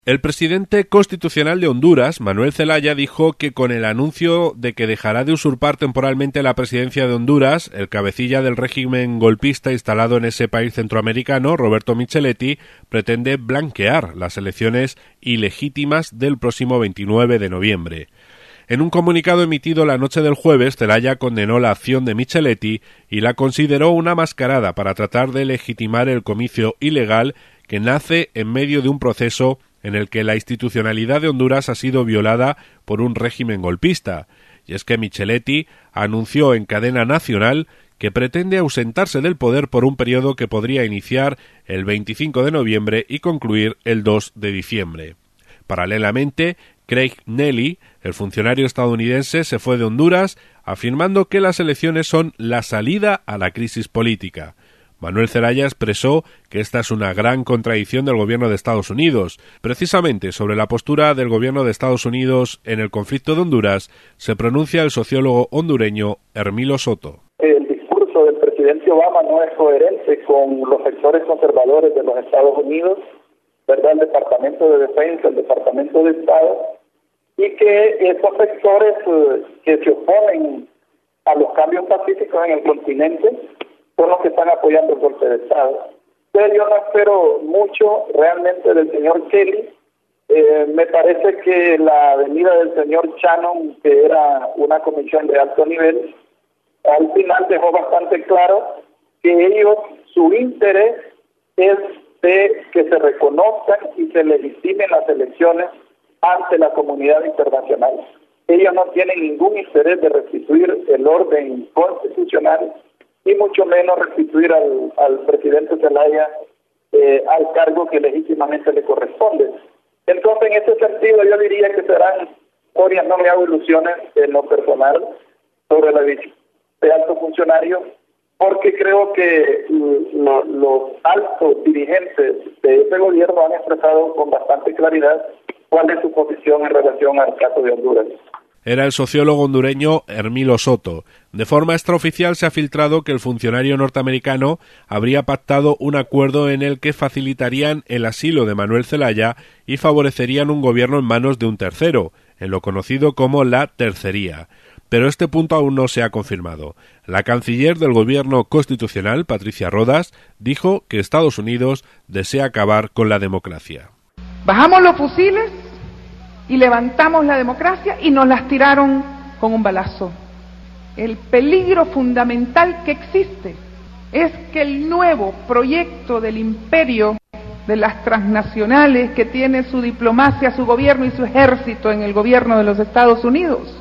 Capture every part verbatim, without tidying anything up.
El presidente constitucional de Honduras, Manuel Zelaya, dijo que con el anuncio de que dejará de usurpar temporalmente la presidencia de Honduras, el cabecilla del régimen golpista instalado en ese país centroamericano, Roberto Micheletti, pretende blanquear las elecciones ilegítimas del próximo veintinueve de noviembre. En un comunicado emitido la noche del jueves, Zelaya condenó la acción de Micheletti y la consideró una mascarada para tratar de legitimar el comicio ilegal que nace en medio de un proceso en el que la institucionalidad de Honduras ha sido violada por un régimen golpista. Y es que Micheletti anunció en cadena nacional que pretende ausentarse del poder por un periodo que podría iniciar el veinticinco de noviembre y concluir el dos de diciembre. Paralelamente, Craig Neely, el funcionario estadounidense, se fue de Honduras afirmando que las elecciones son la salida a la crisis política. Manuel Zelaya expresó que esta es una gran contradicción del gobierno de Estados Unidos. Precisamente sobre la postura del gobierno de Estados Unidos en el conflicto de Honduras se pronuncia el sociólogo hondureño Hermilo Soto. El discurso del presidente Obama no es coherente con los sectores conservadores de los Estados Unidos, ¿verdad? El Departamento de Defensa, el Departamento de Estado, y que esos sectores eh, que se oponen a los cambios pacíficos en el continente son los que están apoyando el golpe de Estado. Pero yo no espero mucho realmente del señor Kelly. Eh, me parece que la venida del señor Shannon, que era una comisión de alto nivel, al final dejó bastante claro que ellos, su interés es de que se reconozcan y se legitimen las elecciones ante la comunidad internacional. Ellos no tienen ningún interés de restituir el orden constitucional y mucho menos restituir al, al presidente Zelaya eh, al cargo que legítimamente le corresponde. Entonces, en ese sentido, yo diría que serán historias, no me hago ilusiones en lo personal sobre la decisión de alto funcionario, porque creo que lo, los altos dirigentes de ese gobierno han expresado con bastante claridad cuál es su posición en relación al caso de Honduras. Era el sociólogo hondureño Hermilo Soto. De forma extraoficial se ha filtrado que el funcionario norteamericano habría pactado un acuerdo en el que facilitarían el asilo de Manuel Zelaya y favorecerían un gobierno en manos de un tercero, en lo conocido como la tercería. Pero este punto aún no se ha confirmado. La canciller del gobierno constitucional, Patricia Rodas, dijo que Estados Unidos desea acabar con la democracia. Bajamos los fusiles y levantamos la democracia y nos las tiraron con un balazo. El peligro fundamental que existe es que el nuevo proyecto del imperio de las transnacionales que tiene su diplomacia, su gobierno y su ejército en el gobierno de los Estados Unidos,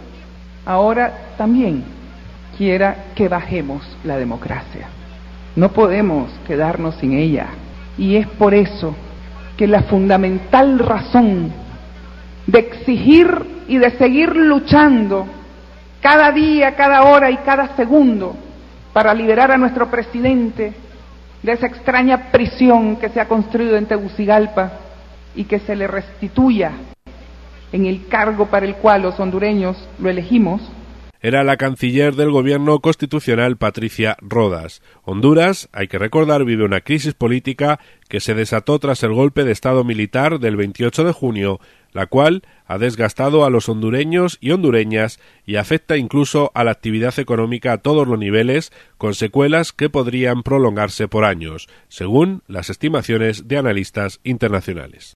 ahora también quiera que bajemos la democracia. No podemos quedarnos sin ella. Y es por eso que la fundamental razón de exigir y de seguir luchando cada día, cada hora y cada segundo para liberar a nuestro presidente de esa extraña prisión que se ha construido en Tegucigalpa y que se le restituya en el cargo para el cual los hondureños lo elegimos. Era la canciller del gobierno constitucional Patricia Rodas. Honduras, hay que recordar, vive una crisis política que se desató tras el golpe de estado militar del veintiocho de junio, la cual ha desgastado a los hondureños y hondureñas y afecta incluso a la actividad económica a todos los niveles, con secuelas que podrían prolongarse por años, según las estimaciones de analistas internacionales.